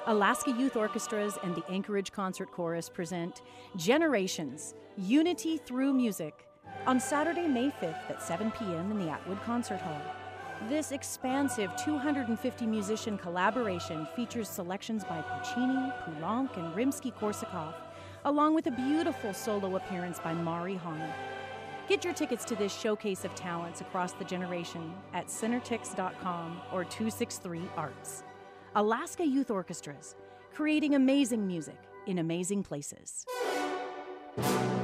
Alaska Youth Orchestras and the Anchorage Concert Chorus present Generations, Unity Through Music on Saturday, May 5th at 7 p.m. in the Atwood Concert Hall. This expansive 250-musician collaboration features selections by Puccini, Poulenc, and Rimsky-Korsakov, along with a beautiful solo appearance by Mari Hahn. Get your tickets to this showcase of talents across the generation at Centertix.com or 263 Arts. Alaska Youth Orchestras, creating amazing music in amazing places.